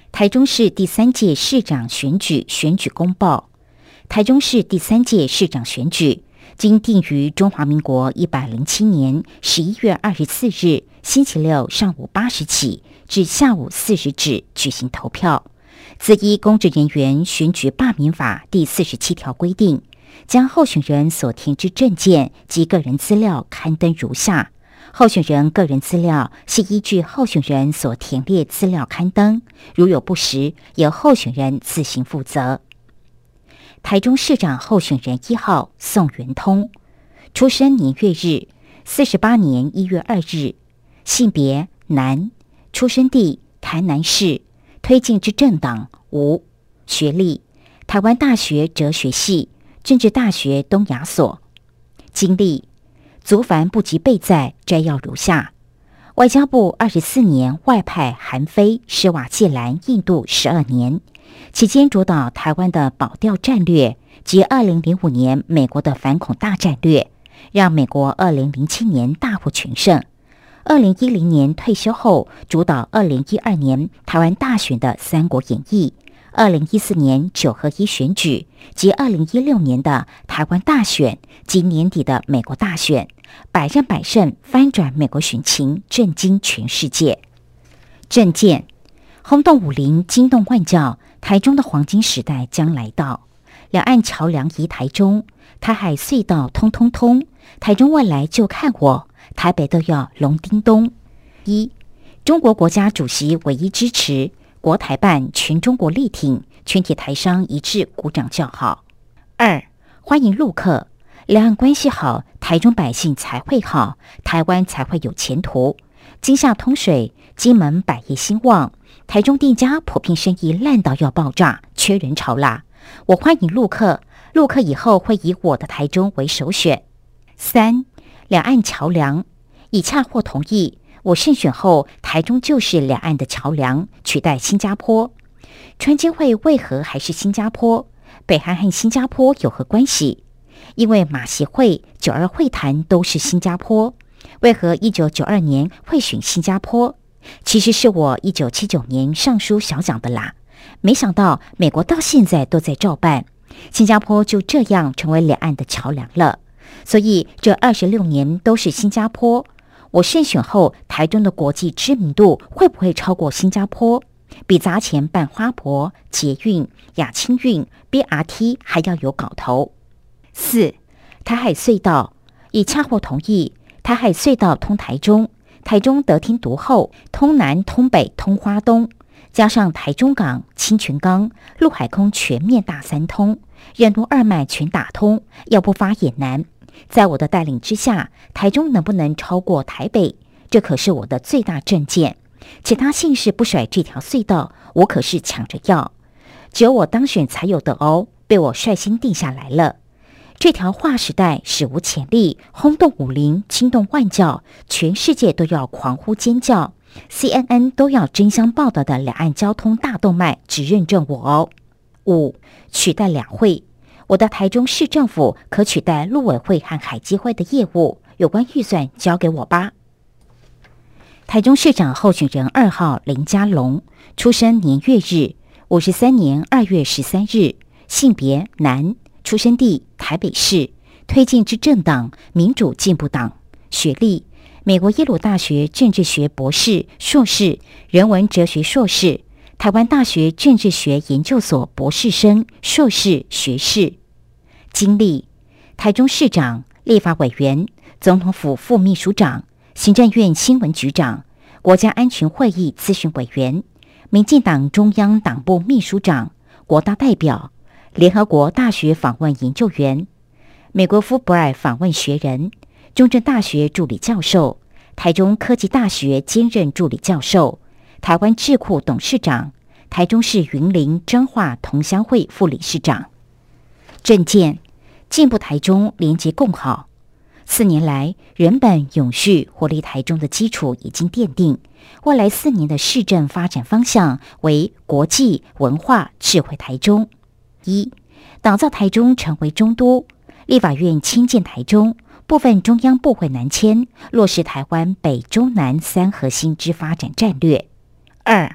台中市第3届市长选举选举公报。台中市第3届市长选举经定于中华民国107年11月24日星期六上午8时起至下午4时止举行投票。自依公职人员选举罢免法第47条规定，将候选人所填之证件及个人资料刊登如下。候选人个人资料系依据候选人所填列资料刊登，如有不实，由候选人自行负责。台中市长候选人1号宋元通，出生年月日48年1月2日，性别男，出生地台南市，推进之政党无，学历台湾大学哲学系、政治大学东亚所，经历族繁不及备载，摘要如下：外交部24年外派韩非、施瓦季兰印度12年，期间主导台湾的保钓战略及2005年美国的反恐大战略，让美国2007年大获全胜。2010年退休后，主导2012年台湾大选的《三国演义》，2014年9合1选举及2016年的台湾大选及年底的美国大选，百战百胜，翻转美国选情，震惊全世界。政见轰动武林，惊动万教，台中的黄金时代将来到。两岸桥梁移台中，台海隧道通通通，台中未来就看我，台北都要龙叮咚。1. 中国国家主席唯一支持，国台办全中国力挺，全体台商一致鼓掌叫好。2. 欢迎陆客，两岸关系好，台中百姓才会好，台湾才会有前途。金厦通水，金门百业兴旺，台中店家普遍生意烂到要爆炸，缺人潮啦。我欢迎陆客，陆客以后会以我的台中为首选。3. 两岸桥梁，已洽或同意，我胜选后，台中就是两岸的桥梁，取代新加坡。川金会为何还是新加坡？北韩和新加坡有何关系？因为马习会、9·2会谈都是新加坡，为何1992年会选新加坡？其实是我1979年上书小讲的啦。没想到美国到现在都在照办，新加坡就这样成为两岸的桥梁了。所以这26年都是新加坡。我胜选后，台中的国际知名度会不会超过新加坡？比砸钱办花博、捷运、亚轻运、BRT 还要有搞头。4. 台海隧道，已洽或同意，台海隧道通台中，台中得天独厚，通南、通北、通花东，加上台中港、清泉岗、陆海空全面大三通，任督二脉全打通，要不发也难。在我的带领之下，台中能不能超过台北？这可是我的最大政见。其他县市不甩这条隧道，我可是抢着要。只有我当选才有的哦，被我率先定下来了。这条划时代史无前例，轰动武林，惊动万教，全世界都要狂呼尖叫， CNN 都要争相报道的两岸交通大动脉，只认证我哦。5. 取代两会，我的台中市政府可取代陆委会和海基会的业务，有关预算交给我吧。台中市长候选人2号林佳龙，出生年月日53年2月13日，性别男，出生地台北市，推进之政党民主进步党，学历美国耶鲁大学政治学博士、硕士，人文哲学硕士，台湾大学政治学研究所博士生、硕士、学士。经历台中市长、立法委员、总统府副秘书长、行政院新闻局长、国家安全会议咨询委员、民进党中央党部秘书长、国大代表、联合国大学访问研究员、美国福布尔访问学人、中正大学助理教授、台中科技大学兼任助理教授、台湾智库董事长、台中市云林彰化同乡会副理事长。政见进步台中，连结共好。4年来，人本永续活力台中的基础已经奠定，未来4年的市政发展方向为国际文化智慧台中。1. 打造台中成为中都，立法院迁建台中，部分中央部会南迁，落实台湾北中南3核心之发展战略。2.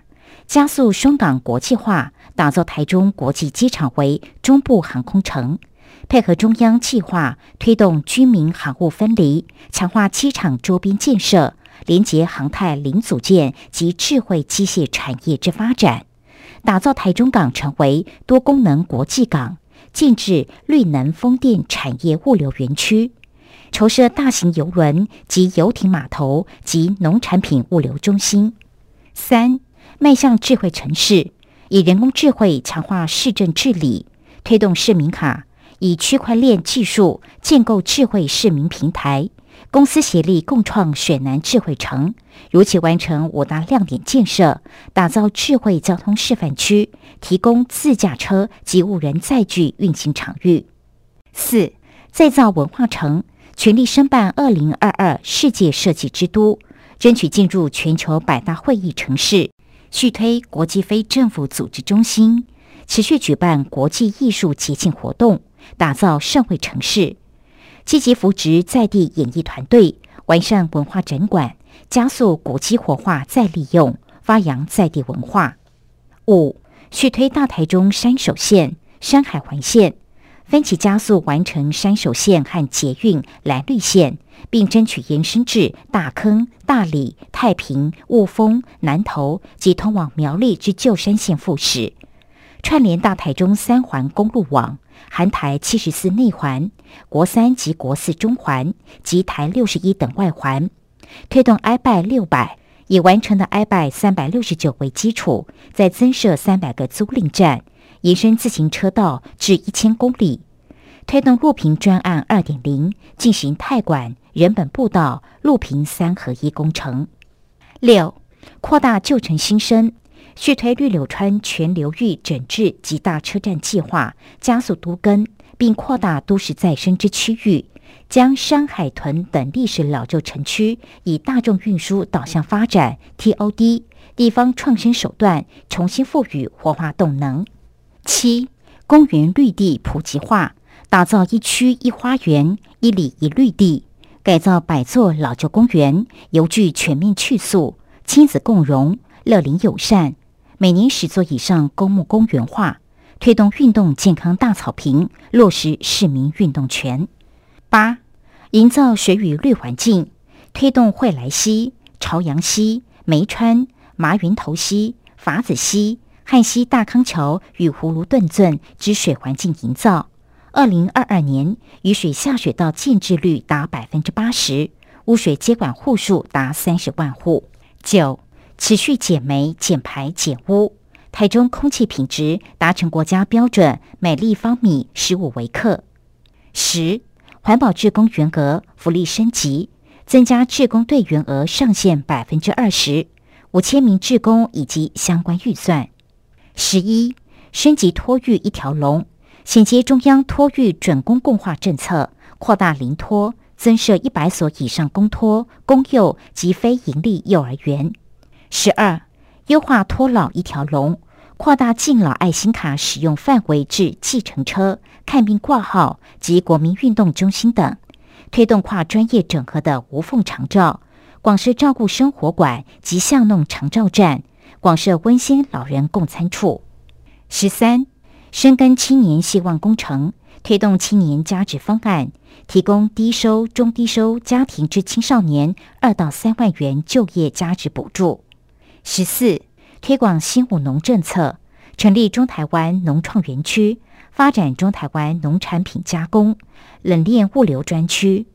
加速双港国际化，打造台中国际机场为中部航空城，配合中央计划，推动军民航务分离，强化机场周边建设，连结航太零组件及智慧机械产业之发展，打造台中港成为多功能国际港，建置绿能风电产业物流园区，筹设大型邮轮及游艇码头及农产品物流中心。3、迈向智慧城市，以人工智慧强化市政治理，推动市民卡，以区块链技术建构智慧市民平台，公私协力共创水南智慧城，如期完成5大亮点建设，打造智慧交通示范区，提供自驾车及无人载具运行场域。4、再造文化城，全力申办2022世界设计之都，争取进入全球100大会议城市，续推国际非政府组织中心，持续举办国际艺术节庆活动，打造盛会城市，积极扶植在地演艺团队，完善文化展馆，加速古迹活化再利用，发扬在地文化。5、续推大台中山手线、山海环线，分期加速完成山手线和捷运蓝绿线，并争取延伸至大坑、大里、太平、雾峰、南投及通往苗栗之旧山线复驶，串联大台中3环公路网，含台74内环、国3及国4中环及台61等外环，推动 iBike 600，以完成的 iBike 369为基础，再增设300个租赁站，延伸自行车道至1000公里，推动路平专案 2.0， 进行泰管、人本步道、路平3合1工程。6、扩大旧城新生，续推绿柳川全流域整治及大车站计划，加速都更，并扩大都市再生之区域，将山海屯等历史老旧城区以大众运输导向发展 TOD， 地方创新手段重新赋予活化动能。7、公园绿地普及化，打造1区1花园、1里1绿地，改造100座老旧公园，邮具全面去塑，亲子共融，乐龄友善，每年10座以上公墓公园化，推动运动健康大草坪，落实市民运动权。8、营造水与绿环境，推动惠来溪、朝阳溪、梅川、麻云头溪、法子溪、汉溪大康桥与葫芦顿圳之水环境营造。2022年雨水下水道建置率达 80%， 污水接管户数达30万户。9、持续减煤、减排、减污，台中空气品质达成国家标准每立方米15微克。10、环保志工员额福利升级，增加志工队员额上限 20%， 5000名志工以及相关预算。11、升级托育一条龙，衔接中央托育准公共化政策，扩大零托，增设100所以上公托、公幼及非营利幼儿园。12、优化托老一条龙，扩大敬老爱心卡使用范围至计程车、看病挂号及国民运动中心等，推动跨专业整合的无缝长照，广设照顾生活馆及巷弄长照站，广设温馨老人共餐处。13、深耕青年希望工程，推动青年加值方案，提供低收、中低收家庭之青少年2到3万元就业加值补助。14、推广新务农政策，成立中台湾农创园区，发展中台湾农产品加工、冷链物流专区。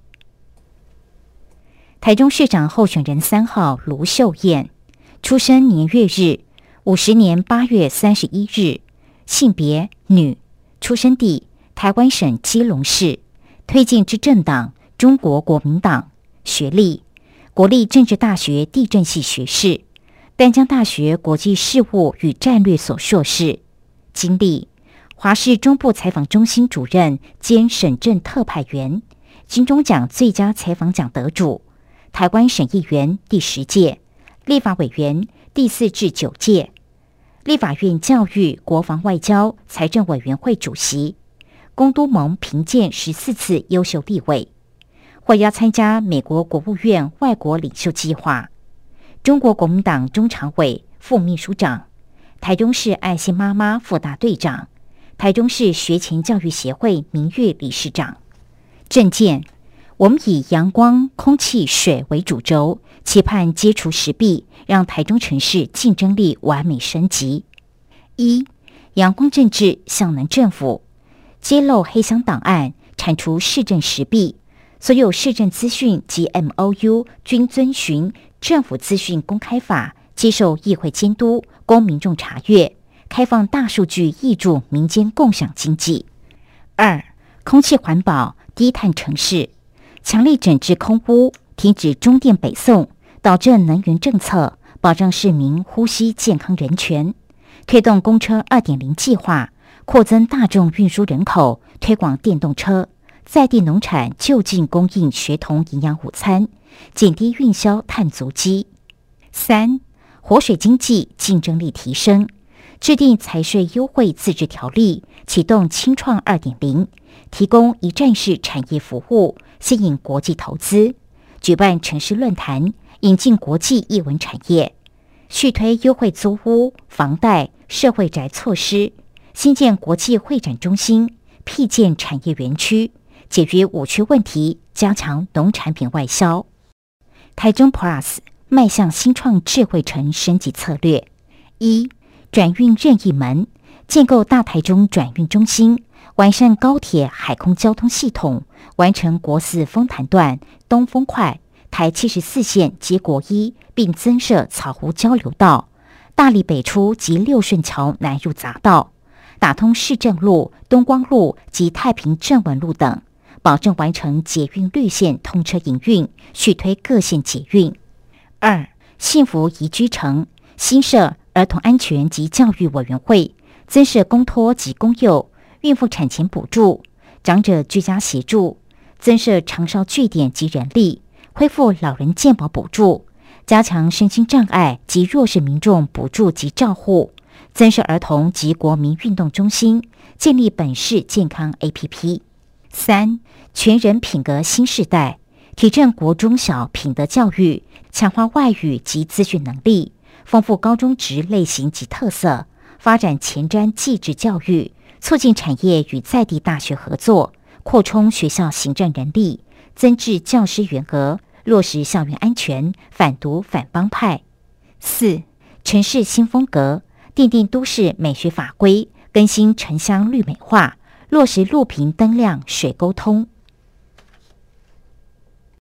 台中市长候选人3号卢秀燕，出生年月日50年8月31日，性别女，出生地台湾省基隆市，推荐之政党中国国民党，学历国立政治大学地政系学士，淡江大学国际事务与战略所硕士，经历华视中部采访中心主任兼省政特派员，金钟奖最佳采访奖得主，台湾省议员第10届，立法委员第4至9届，立法院教育、国防、外交、财政委员会主席，公都盟评鉴14次优秀立委，获邀参加美国国务院外国领袖计划，中国国民党中常委、副秘书长， 台中市爱心妈妈副大队长，台中市学前教育协会名誉理事长。政见：我们以阳光、空气、水为主轴，期盼揭除实弊，让台中城市竞争力完美升级。一、阳光政治，效能政府，揭露黑箱档案，铲除市政实弊，所有市政资讯及 MOU 均遵循政府资讯公开法，接受议会监督，供民众查阅，开放大数据挹注民间共享经济。二、空气环保，低碳城市，强力整治空污，停止中电北送，导正能源政策，保障市民呼吸健康人权，推动公车 2.0 计划，扩增大众运输人口，推广电动车，在地农产就近供应学童营养午餐，减低运销碳足迹。三、活水经济，竞争力提升，制定财税优惠自治条例，启动青创 2.0， 提供一站式产业服务，吸引国际投资，举办城市论坛，引进国际艺文产业，续推优惠租屋、房贷、社会宅措施，新建国际会展中心，辟建产业园区，解决五区问题，加强农产品外销。台中 Plus 迈向新创智慧城升级策略。一、转运任意门，建构大台中转运中心，完善高铁海空交通系统，完成国4丰潭段、东丰快、台74线及国1，并增设草湖交流道、大里北出及六顺桥南入匝道，打通市政路、东光路及太平正文路等，保证完成捷运绿线通车营运，续推各线捷运。二、幸福宜居城，新设儿童安全及教育委员会，增设公托及公幼、孕妇产前补助、长者居家协助，增设长照据点及人力，恢复老人健保补助，加强身心障碍及弱势民众补助及照护，增设儿童及国民运动中心，建立本市健康 APP。三、全人品格新世代，提振国中小品德教育，强化外语及资讯能力，丰富高中职类型及特色，发展前瞻技职教育，促进产业与在地大学合作，扩充学校行政人力，增置教师员额，落实校园安全，反毒反帮派。四、城市新风格，订定都市美学法规，更新城乡绿美化，落实路平灯亮水沟通。